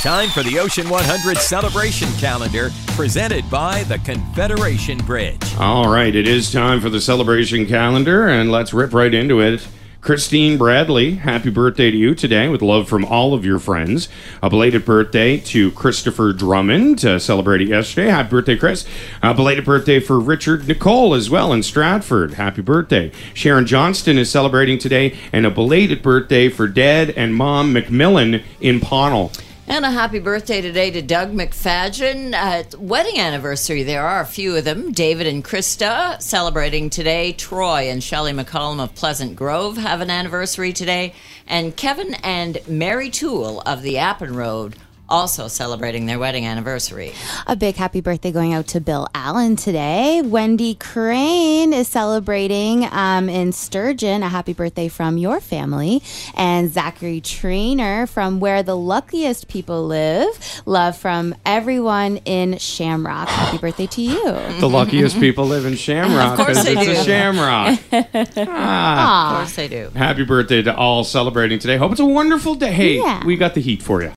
Time for the Ocean 100 celebration calendar presented by the Confederation Bridge. All right, it is time for the celebration calendar, and let's rip right into it. Christine Bradley, happy birthday to you today with love from all of your friends. A belated birthday to Christopher Drummond, celebrated yesterday. Happy birthday, Chris. A belated birthday for Richard Nicole as well in Stratford. Happy birthday. Sharon Johnston is celebrating today, and a belated birthday for Dad and Mom McMillan in Pownal. And a happy birthday today to Doug McFadgen. Wedding anniversary, there are a few of them. David and Krista celebrating today. Troy and Shelley McCollum of Pleasant Grove have an anniversary today. And Kevin and Mary Toole of the Appin Road also celebrating their wedding anniversary. A big happy birthday going out to Bill Allen today. Wendy Crane is celebrating in Sturgeon. A happy birthday from your family. And Zachary Trainer from Where the Luckiest People Live. Love from everyone in Shamrock. Happy birthday to you. The luckiest people live in Shamrock. Of course they it's do. a Shamrock. Of course they do. Happy birthday to all celebrating today. Hope it's a wonderful day. Hey, Yeah. we got the heat for you.